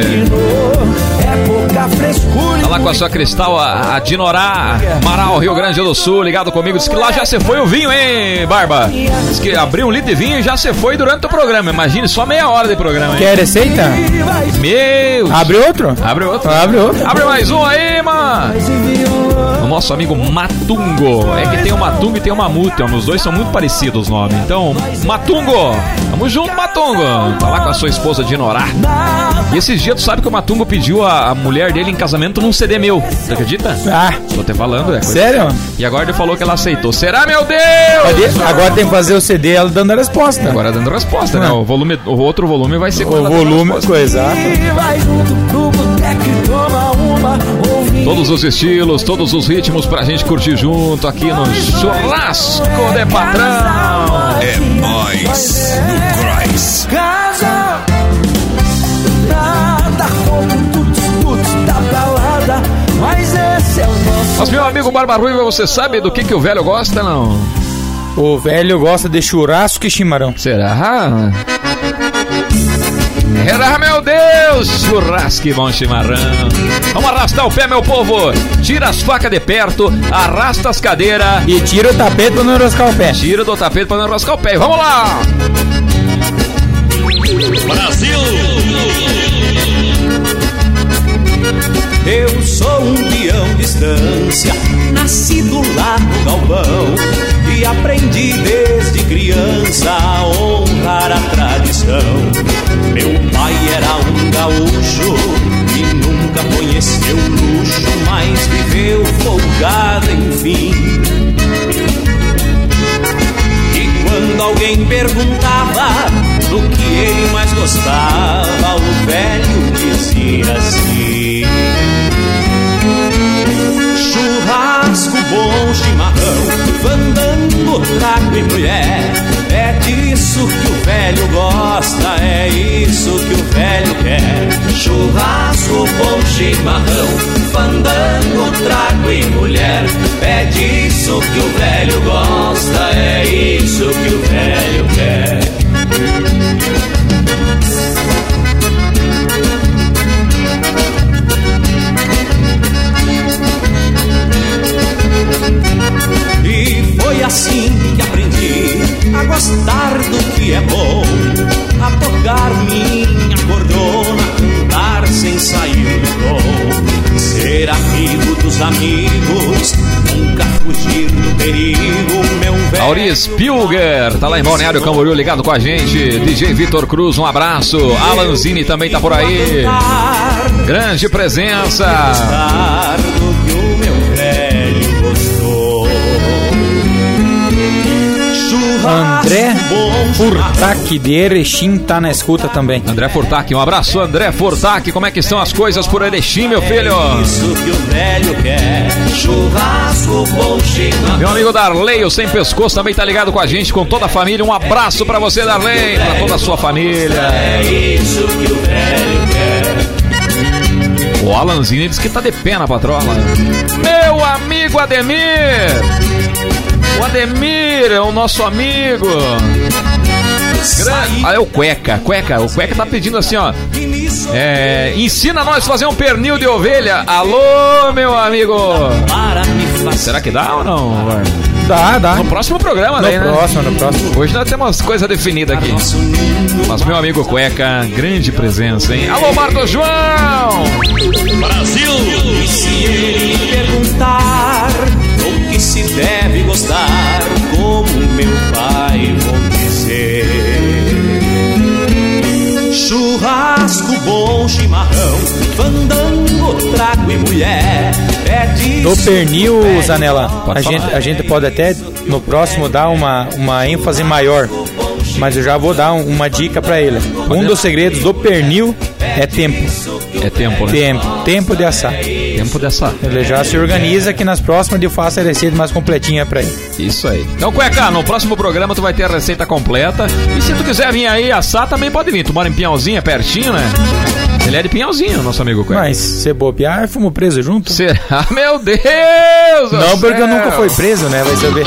É pouca frescura. Tá lá com a sua Cristal, a Dinorá, Marau, Rio Grande do Sul, ligado comigo. Diz que lá já se foi o vinho, hein, Barba? Diz que abriu um litro de vinho e já se foi durante o programa. Imagine, só meia hora de programa, hein? Quer receita? Meu! Abre outro? Abre outro. Abre outro. Abre mais um aí, mano. O nosso amigo Matungo. É que tem o Matungo e tem o Mamute. Os dois são muito parecidos os nomes. Então, Matungo. Tamo junto, Matungo. Tá lá com a sua esposa Dinorá. E esses dias tu sabe que o Matungo pediu a mulher dele em casamento num CD meu. Você acredita? Ah. Tô até falando, é coisa. Sério? E agora ele falou que ela aceitou. Será, meu Deus? Agora tem que fazer o CD ela dando a resposta. Agora dando resposta, né? O outro volume vai ser... O volume, exato. Todos os estilos, todos os ritmos pra gente curtir junto aqui no Churrasco de Patrão. É nóis no Cross. Casa, nada como tuts da balada, mas esse é o nosso. Mas meu amigo Barba Ruiva, você sabe do que o velho gosta, não? O velho gosta de churrasco e chimarrão. Será? Era, meu Deus, churrasco e bom chimarrão. Vamos arrastar o pé, meu povo. Tira as facas de perto, arrasta as cadeiras e tira o tapete pra não enroscar o pé. Tira do tapete pra não enroscar o pé. Vamos lá! Brasil! Eu sou um peão de estância, nascido lá no galpão, e aprendi desde criança a honrar a tradição. Meu pai era um gaúcho e nunca conheceu luxo, mas viveu folgado, enfim. E quando alguém perguntava do que ele mais gostava, o velho dizia assim: churrasco, bom chimarrão, fandango, trago e mulher. É disso que o velho gosta, é isso que o velho quer. Churrasco, bom chimarrão, fandango, trago e mulher. É disso que o velho gosta, é isso que o velho quer. gostar do que é bom, a tocar minha cordona, cantar sem sair do tom, ser amigo dos amigos, nunca fugir do perigo, meu velho. Auris Pilger, tá lá em Balneário Camboriú ligado com a gente. DJ Vitor Cruz, um abraço. Alan Zini também tá por aí. Grande presença. Gostar do que o meu velho gostou. André Furtac de Erechim tá na escuta também. André Furtac, um abraço, André Furtac. Como é que estão as coisas por Erechim, meu filho? Isso que o velho quer. Churrasco bom chimarrão. Meu amigo Darley, o Sem Pescoço, também tá ligado com a gente, com toda a família. Um abraço pra você, Darley, pra toda a sua família. É isso que o velho quer. O Alanzinho diz que tá de pé na patrola. Meu amigo Ademir! O Ademir é o nosso amigo. Ah, é o Cueca. O Cueca tá pedindo assim, ó. Ensina nós a fazer um pernil de ovelha. Alô, meu amigo. Será que dá ou não? Dá. No próximo programa, daí, no próximo. Hoje nós temos coisa definida aqui. Mas meu amigo Cueca, grande presença, hein? Alô, Marcos João! Brasil! E se ele perguntar o que se deve gostar, como meu pai vou dizer: churrasco bom, chimarrão, fandango, trago e mulher. Do pernil, Zanella, a gente pode até no próximo dar uma ênfase maior, mas eu já vou dar uma dica pra ele. Um dos segredos do pernil é tempo. É tempo, né? Tempo de assar. Tempo de assar. Ele já se organiza que nas próximas eu faço a receita mais completinha pra ele. Isso aí. Então, Cueca, no próximo programa tu vai ter a receita completa. E se tu quiser vir aí assar, também pode vir. Tu mora em Pinhalzinho, é pertinho, né? Ele é de Pinhalzinho, nosso amigo Cueca. Mas se bobear, fomos presos junto? Será? Meu Deus! Não, porque eu nunca fui preso, né? Vai saber.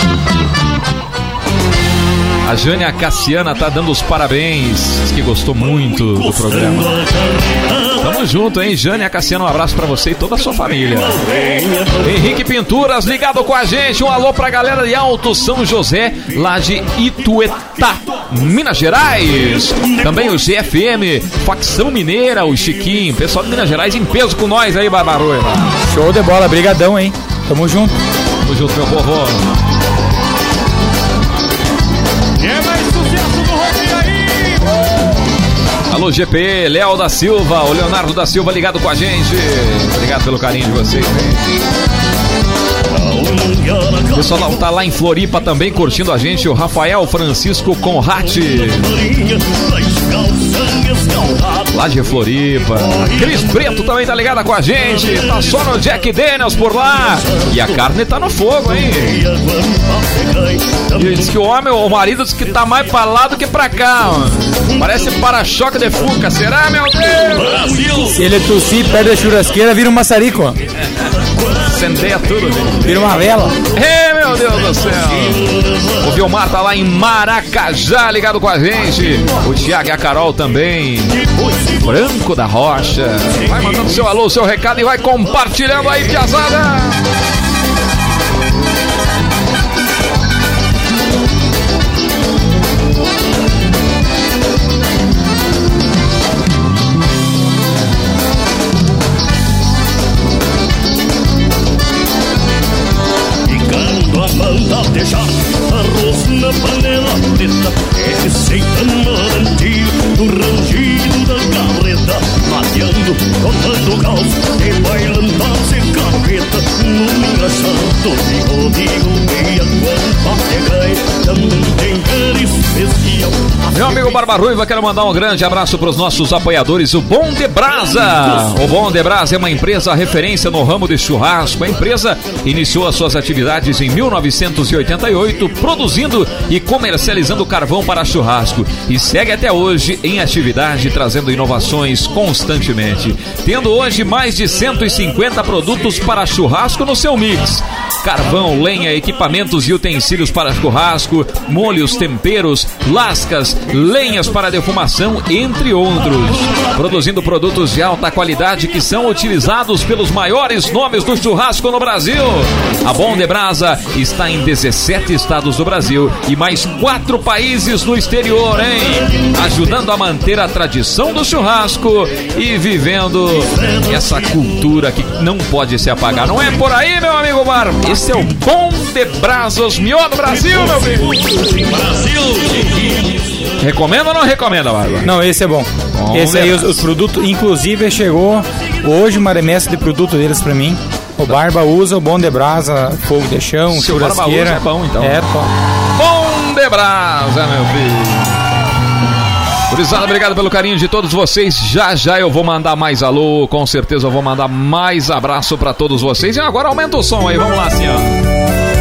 A Jânia Cassiana tá dando os parabéns. Diz que gostou muito do programa. Tamo junto, hein, Jânia Cassiana? Um abraço pra você e toda a sua família. Henrique Pinturas ligado com a gente. Um alô pra galera de Alto São José, lá de Ituetá, Minas Gerais. Também o GFM, Facção Mineira, o Chiquinho. Pessoal de Minas Gerais em peso com nós aí, Barbaroi. Show de bola, brigadão, hein? Tamo junto. Tamo junto, meu povo. É mais sucesso do Rock aí! Alô, GP, Léo da Silva, o Leonardo da Silva ligado com a gente. Obrigado pelo carinho de vocês, O pessoal tá lá em Floripa também curtindo a gente, o Rafael Francisco Conrati, lá de Floripa. Cris Preto também tá ligada com a gente, tá só no Jack Daniels por lá. E a carne tá no fogo, hein? E diz que o marido diz que tá mais pra lá do que pra cá, mano. Parece para-choque de fuca, será, meu Deus? Brasil! Se ele tossir perto da churrasqueira, vira um maçarico. Incendeia tudo, velho. Vira uma vela. Meu Deus do céu. O Vilmar tá lá em Maracajá ligado com a gente. O Thiago e a Carol também. Branco da Rocha. Vai mandando seu alô, seu recado e vai compartilhando aí, piazada. Deixar arroz na panela preta, é receita marantia do rangido da carreta, mateando, contando caos e bailando-se carreta no engraçado digo e a quanta ganha também tem cara especial. Meu amigo Barba Ruiva, quero mandar um grande abraço para os nossos apoiadores, o Bom de Brasa. O Bom de Brasa é uma empresa referência no ramo de churrasco. A empresa iniciou as suas atividades em 1988, produzindo e comercializando carvão para churrasco, e segue até hoje em atividade, trazendo inovações constantemente, tendo hoje mais de 150 produtos para churrasco no seu mix. carvão, lenha, equipamentos e utensílios para churrasco, molhos, temperos, lascas, lenhas para defumação, entre outros. Produzindo produtos de alta qualidade que são utilizados pelos maiores nomes do churrasco no Brasil. A Bom de Brasa está em 17 estados do Brasil e mais 4 países no exterior, hein? Ajudando a manter a tradição do churrasco e vivendo essa cultura que não pode se apagar. Não é por aí, meu amigo Barba? Esse é o Bom de Brasa, os melhores do Brasil, meu filho. Recomenda ou não recomenda, Barba? Não, esse é bom. Esse aí, os produtos, inclusive chegou hoje uma remessa de produto deles pra mim. O Barba usa o Bom de Brasa, fogo de chão, churrasqueira. É bom, então. É top. Bom de Brasa, meu filho. Gurizada, obrigado pelo carinho de todos vocês. Já eu vou mandar mais alô, com certeza eu vou mandar mais abraço pra todos vocês. E agora aumenta o som aí, vamos lá assim, ó.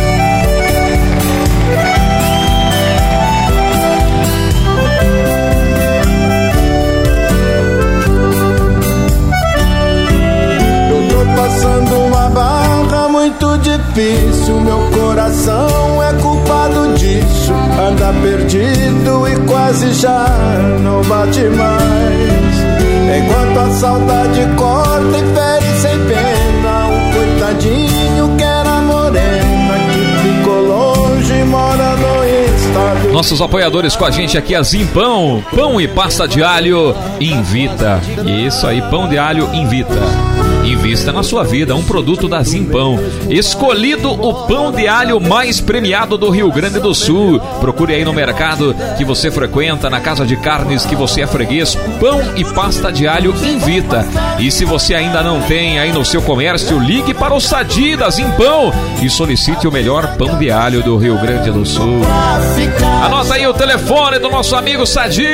Muito difícil, meu coração é culpado disso. Anda perdido e quase já não bate mais. Enquanto a saudade corta e fere sem pena o coitadinho que era morena, que ficou longe e mora no estado. Nossos apoiadores com a gente aqui, a Zimpão, pão e pasta de alho Invita. Isso aí, pão de alho Invita. Invista na sua vida, um produto da Zimpão. Escolhido o pão de alho mais premiado do Rio Grande do Sul. Procure aí no mercado que você frequenta, na casa de carnes que você é freguês, pão e pasta de alho Invita. E se você ainda não tem aí no seu comércio, ligue para o Sadi da Zimpão e solicite o melhor pão de alho do Rio Grande do Sul. Anota aí o telefone do nosso amigo Sadi: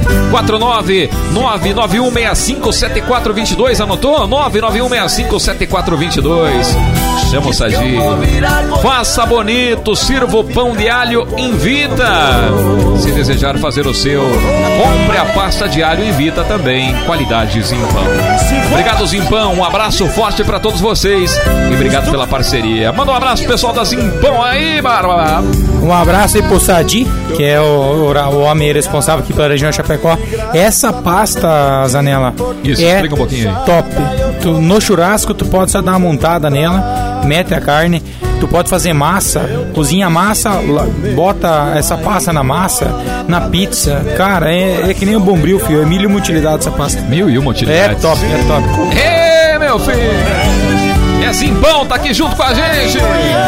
49991657422. Anotou? 991657422. Chama o Sadi. Faça bonito, sirva o pão de alho Invita. Se desejar fazer o seu, compre a pasta de alho Invita também. Qualidade Zimpão. Obrigado, Zimpão. Um abraço forte para todos vocês e obrigado pela parceria. Manda um abraço pro pessoal da Zimpão aí, Bárbara. Um abraço aí pro Sadi, que é o homem responsável aqui pela região Chapecó. Essa pasta, Zanella, isso, é explica um pouquinho aí. Top. No churrasco tu pode só dar uma montada nela, mete a carne, tu pode fazer massa, cozinha a massa, bota essa pasta na massa, na pizza. Cara, é que nem o Bombril, filho. É mil e uma utilidades essa pasta. Mil e uma utilidades. É top, é top. Ê, meu filho! É Zimpão, tá aqui junto com a gente!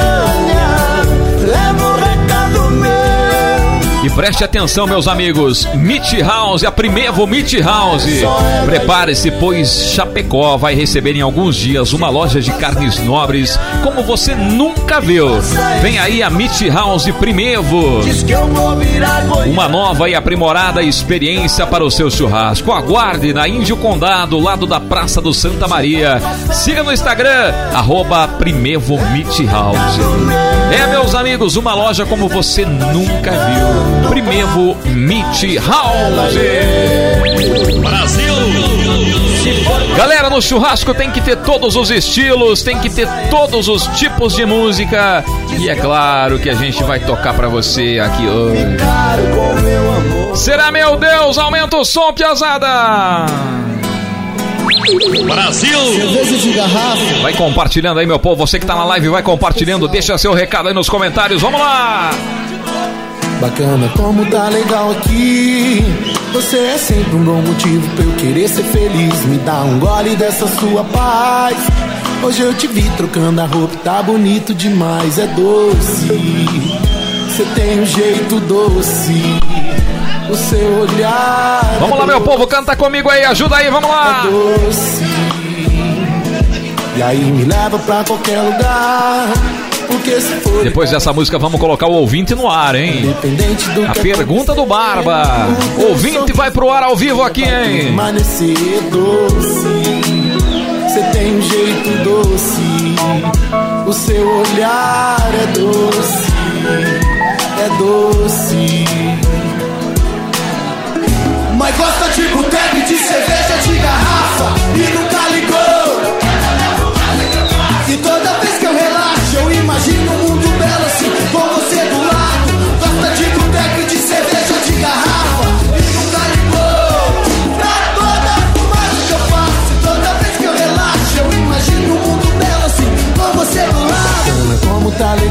E preste atenção, meus amigos, Meat House, a Primevo Meat House. Prepare-se, pois Chapecó vai receber em alguns dias uma loja de carnes nobres como você nunca viu. Vem aí a Meat House Primevo, uma nova e aprimorada experiência para o seu churrasco. Aguarde na Índio Condado, lado da Praça do Santa Maria. Siga no Instagram, @Primevo Meat House. É, meus amigos, uma loja como você nunca viu. Primevo Meat House. Brasil! Galera, no churrasco tem que ter todos os estilos, tem que ter todos os tipos de música. E é claro que a gente vai tocar pra você aqui hoje. Será, meu Deus? Aumenta o som, piazada! Brasil! Cerveja de garrafa. Vai compartilhando aí, meu povo. Você que tá na live, vai compartilhando. Deixa seu recado aí nos comentários. Vamos lá! Bacana como tá legal aqui. Você é sempre um bom motivo pra eu querer ser feliz. Me dá um gole dessa sua paz. Hoje eu te vi trocando a roupa, tá bonito demais. É doce, você tem um jeito doce, o seu olhar. Vamos lá, meu povo, canta comigo aí, ajuda aí, vamos lá. É doce, e aí me leva pra qualquer lugar. Depois dessa música vamos colocar o ouvinte no ar, hein? A pergunta do Barba. Ouvinte vai pro ar ao vivo aqui, hein? Amanhecer doce, você tem um jeito doce, o seu olhar é doce, é doce. Mas gosta de boteco e de cerveja de garrafa e nunca ligou. E toda vez que eu relaxo eu imagino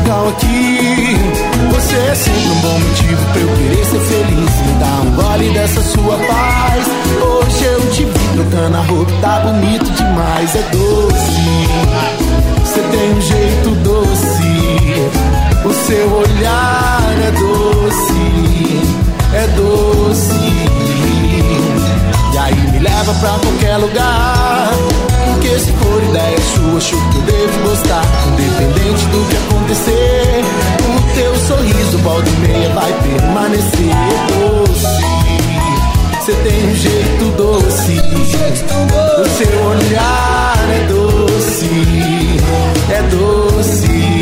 legal aqui. Você é sempre um bom motivo pra eu querer ser feliz. Me dá um gole dessa sua paz. Hoje eu te vi trocando a roupa, tá bonito demais. É doce, você tem um jeito doce. O seu olhar é doce, é doce. E aí me leva pra qualquer lugar, porque se for ideia sua, acho que eu devo gostar. Independente do que acontecer, o teu sorriso, volta e meia, vai permanecer. Doce, você tem um jeito doce. O seu olhar é doce, é doce.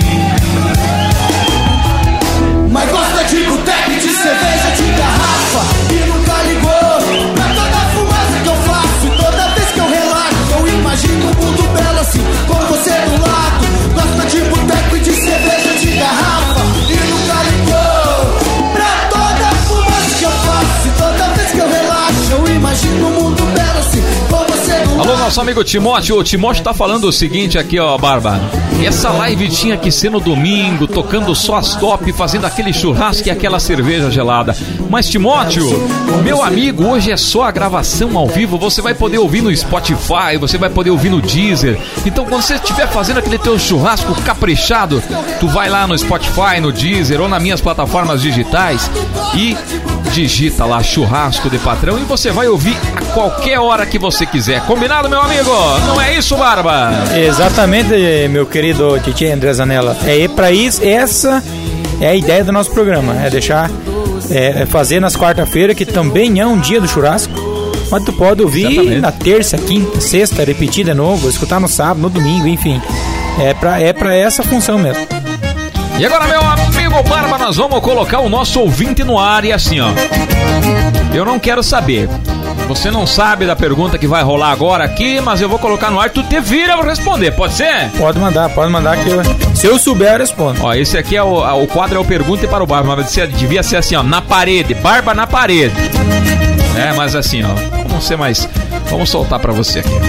Mas gosta de boteco, de cerveja, de garrafa, e nunca ligou pra toda a fumaça que eu faço. E toda vez que eu relaxo, eu imagino um mundo belo assim, com você do lado. Gosta de boteco e de cerveja, de garrafa, e nunca ligou pra toda a fumaça que eu faço. E toda vez que eu relaxo, eu imagino um mundo belo assim, com você do lado. Alô, nosso amigo Timóteo. O Timóteo tá falando o seguinte aqui, ó, Barba. Essa live tinha que ser no domingo, tocando só as top, fazendo aquele churrasco e aquela cerveja gelada. Mas, Timóteo, meu amigo, hoje é só a gravação ao vivo. Você vai poder ouvir no Spotify, você vai poder ouvir no Deezer. Então, quando você estiver fazendo aquele teu churrasco caprichado, tu vai lá no Spotify, no Deezer ou nas minhas plataformas digitais e digita lá Churrasco de Patrão e você vai ouvir a qualquer hora que você quiser. Combinado, meu amigo? Não é isso, Barba? Exatamente, meu querido Titi André Zanella. É pra isso, essa é a ideia do nosso programa. É deixar fazer nas quarta-feiras, que também é um dia do churrasco. Mas tu pode ouvir exatamente na terça, quinta, sexta, repetir de novo, escutar no sábado, no domingo, enfim. É pra essa função mesmo. E agora, meu amigo Barba, nós vamos colocar o nosso ouvinte no ar e assim, ó. Eu não quero saber. Você não sabe da pergunta que vai rolar agora aqui, mas eu vou colocar no ar, tu te vira pra responder, pode ser? Pode mandar que se eu souber eu respondo. Ó, esse aqui é o quadro, é o Pergunte para o Barba, mas devia ser assim, ó, na parede, Barba na parede. Mas assim, ó, vamos soltar pra você aqui.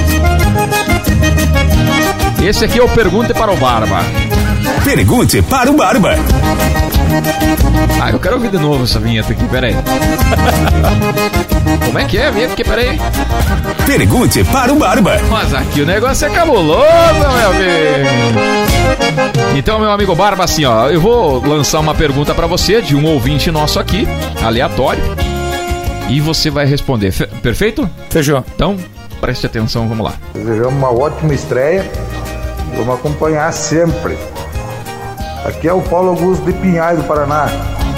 Esse aqui é o Pergunte para o Barba. Pergunte para o Barba. Eu quero ouvir de novo essa vinheta aqui, peraí. Como é que é a vinheta aqui, peraí? Pergunte para o Barba. Mas aqui o negócio é cabuloso, meu amigo. Então, meu amigo Barba, assim, ó, eu vou lançar uma pergunta pra você, de um ouvinte nosso aqui, aleatório, e você vai responder, perfeito? Fechou. Então, preste atenção, vamos lá. Desejamos uma ótima estreia, vamos acompanhar sempre. Aqui é o Paulo Augusto de Pinhais, do Paraná.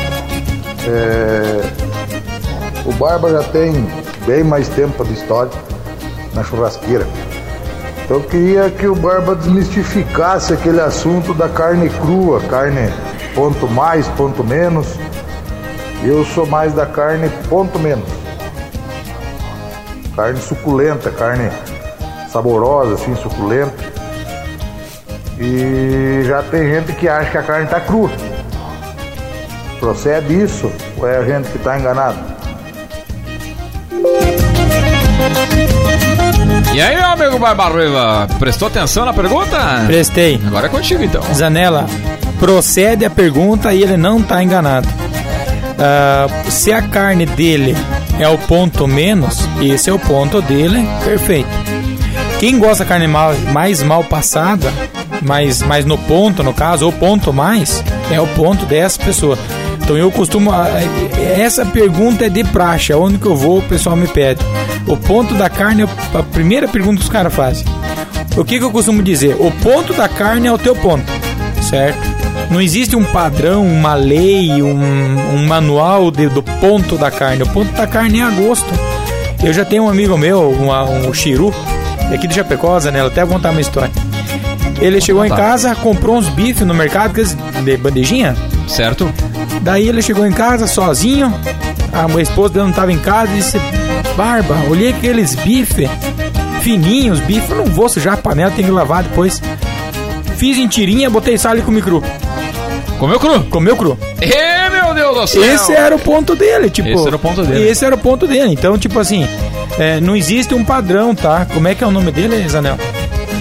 O Barba já tem bem mais tempo de história na churrasqueira. Então eu queria que o Barba desmistificasse aquele assunto da carne crua, carne ponto mais, ponto menos. Eu sou mais da carne ponto menos. Carne suculenta, carne saborosa, assim, suculenta. E já tem gente que acha que a carne está crua. Procede isso ou é a gente que está enganado? E aí, meu amigo Barba Ruiva, prestou atenção na pergunta? Prestei. Agora é contigo, então. Zanella, procede a pergunta e ele não está enganado. Se a carne dele é o ponto menos, esse é o ponto dele, perfeito. Quem gosta da carne mais mal passada, mais no ponto, no caso, ou ponto mais, é o ponto dessa pessoa. Então eu costumo... Essa pergunta é de praxe, aonde que eu vou o pessoal me pede. O ponto da carne é a primeira pergunta que os caras fazem. O que eu costumo dizer? O ponto da carne é o teu ponto, certo? Não existe um padrão, uma lei, um manual do ponto da carne. O ponto da carne é a gosto. Eu já tenho um amigo meu, um Chiru, aqui de Chapecó, né? Até vou contar uma história. Ele chegou em casa, comprou uns bifes no mercado de bandejinha. Certo. Daí ele chegou em casa sozinho. A minha esposa dele não estava em casa e disse: Barba, olhei aqueles bifes fininhos, bife, eu não vou sujar a panela, tem que lavar depois. Fiz em tirinha, botei sal e comi cru. Comeu cru? Comeu cru. Meu Deus do céu! Esse era o ponto dele, tipo. Esse era o ponto dele. Esse era o ponto dele. Então, tipo assim, não existe um padrão, tá? Como é que é o nome dele, Zanel?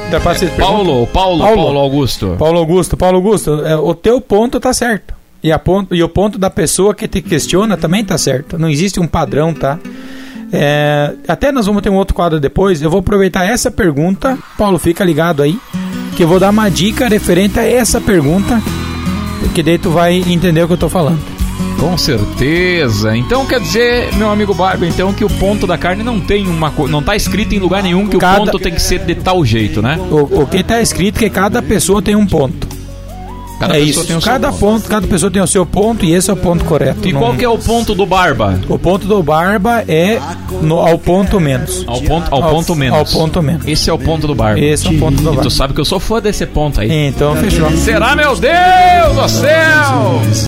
Paulo Augusto. Paulo Augusto, o teu ponto tá certo. E o ponto da pessoa que te questiona também tá certo. Não existe um padrão, tá? Até nós vamos ter um outro quadro depois. Eu vou aproveitar essa pergunta. Paulo, fica ligado aí, que eu vou dar uma dica referente a essa pergunta, porque daí tu vai entender o que eu tô falando. Com certeza. Então quer dizer, meu amigo Barba, então que o ponto da carne não tem não tá escrito em lugar nenhum que o ponto tem que ser de tal jeito, né? O que tá escrito é que cada pessoa tem um ponto. Cada pessoa tem o seu ponto. Cada pessoa tem o seu ponto e esse é o ponto correto. E qual que é o ponto do Barba? O ponto do Barba é ao ponto menos. Ao ponto menos. Ao ponto menos. Esse é o ponto do Barba. Esse é o ponto do Barba. E tu sabe que eu sou fã desse ponto aí. Então fechou. Será, meu Deus do céu?